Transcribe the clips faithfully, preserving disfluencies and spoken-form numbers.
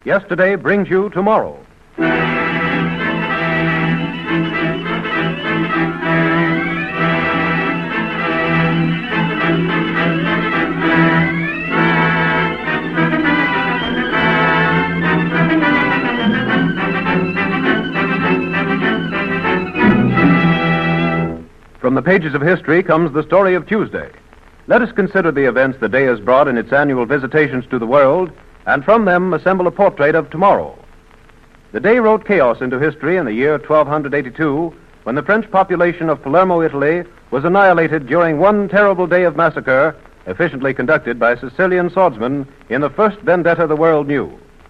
Yesterday brings you tomorrow. From the pages of history comes the story of Tuesday. Let us consider the events the day has brought in its annual visitations to the world, and from them assemble a portrait of tomorrow. The day wrote chaos into history in the year twelve eighty-two, when the French population of Palermo, Italy, was annihilated during one terrible day of massacre, efficiently conducted by Sicilian swordsmen in the first vendetta the world knew.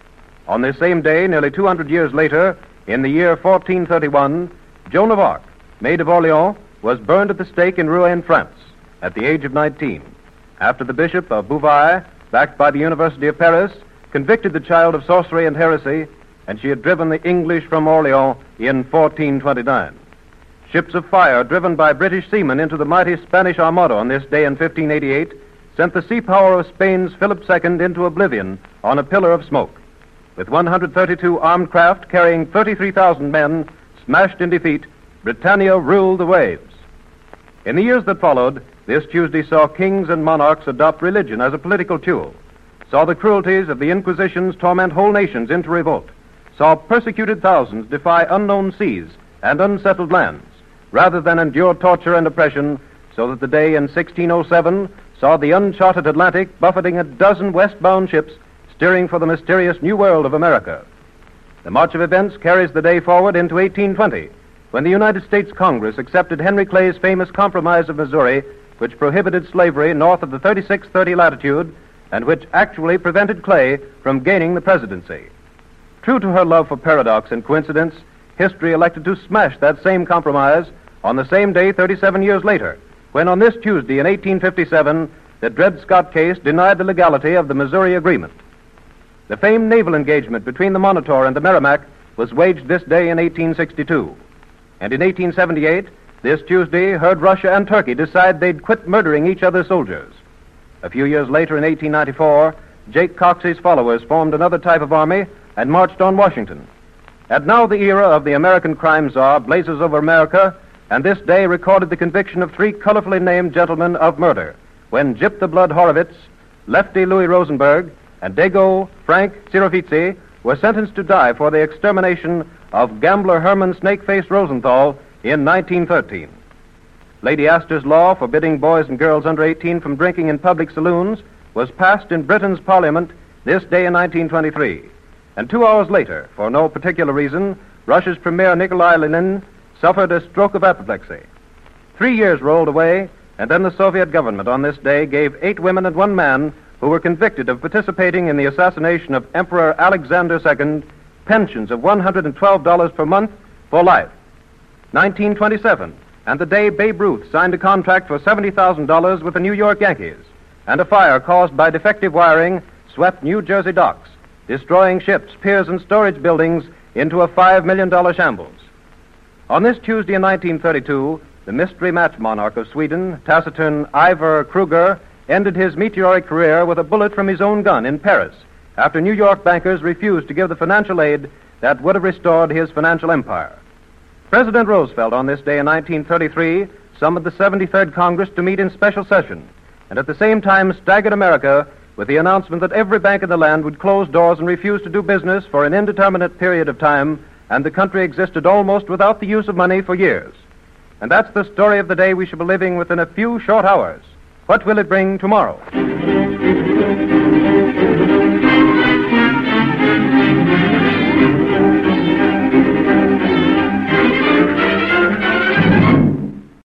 On this same day, nearly two hundred years later, in the year fourteen thirty-one, Joan of Arc, Maid of Orleans, was burned at the stake in Rouen, France, at the age of nineteen, after the Bishop of Beauvais, backed by the University of Paris, convicted the child of sorcery and heresy, and she had driven the English from Orleans in fourteen twenty-nine. Ships of fire driven by British seamen into the mighty Spanish Armada on this day in fifteen eighty-eight sent the sea power of Spain's Philip the Second into oblivion on a pillar of smoke. With one hundred thirty-two armed craft carrying thirty-three thousand men smashed in defeat, Britannia ruled the waves. In the years that followed, this Tuesday saw kings and monarchs adopt religion as a political tool, saw the cruelties of the Inquisitions torment whole nations into revolt, saw persecuted thousands defy unknown seas and unsettled lands, rather than endure torture and oppression, so that the day in sixteen oh seven saw the uncharted Atlantic buffeting a dozen westbound ships steering for the mysterious New World of America. The march of events carries the day forward into eighteen twenty, when the United States Congress accepted Henry Clay's famous Compromise of Missouri, which prohibited slavery north of the thirty-six thirty latitude and which actually prevented Clay from gaining the presidency. True to her love for paradox and coincidence, history elected to smash that same compromise on the same day thirty-seven years later, when on this Tuesday in eighteen fifty-seven, the Dred Scott case denied the legality of the Missouri Agreement. The famed naval engagement between the Monitor and the Merrimac was waged this day in eighteen sixty-two. And in eighteen seventy-eight, this Tuesday, heard Russia and Turkey decide they'd quit murdering each other's soldiers. A few years later, in eighteen ninety-four, Jake Coxey's followers formed another type of army and marched on Washington. And now the era of the American crime czar blazes over America, and this day recorded the conviction of three colorfully named gentlemen of murder, when Gyp the Blood Horowitz, Lefty Louis Rosenberg, and Dago Frank Sirofitzi were sentenced to die for the extermination of gambler Herman Snakeface Rosenthal in nineteen thirteen. Lady Astor's law forbidding boys and girls under eighteen from drinking in public saloons was passed in Britain's Parliament this day in nineteen twenty-three. And two hours later, for no particular reason, Russia's Premier Nikolai Lenin suffered a stroke of apoplexy. Three years rolled away, and then the Soviet government on this day gave eight women and one man who were convicted of participating in the assassination of Emperor Alexander the Second pensions of one hundred twelve dollars per month for life. nineteen twenty-seven, and the day Babe Ruth signed a contract for seventy thousand dollars with the New York Yankees, and a fire caused by defective wiring swept New Jersey docks, destroying ships, piers, and storage buildings into a five million dollars shambles. On this Tuesday in nineteen thirty-two, the mystery match monarch of Sweden, taciturn Ivar Kruger, ended his meteoric career with a bullet from his own gun in Paris, after New York bankers refused to give the financial aid that would have restored his financial empire. President Roosevelt on this day in nineteen thirty-three summoned the seventy-third Congress to meet in special session, and at the same time staggered America with the announcement that every bank in the land would close doors and refuse to do business for an indeterminate period of time, and the country existed almost without the use of money for years. And that's the story of the day we shall be living within a few short hours. What will it bring tomorrow?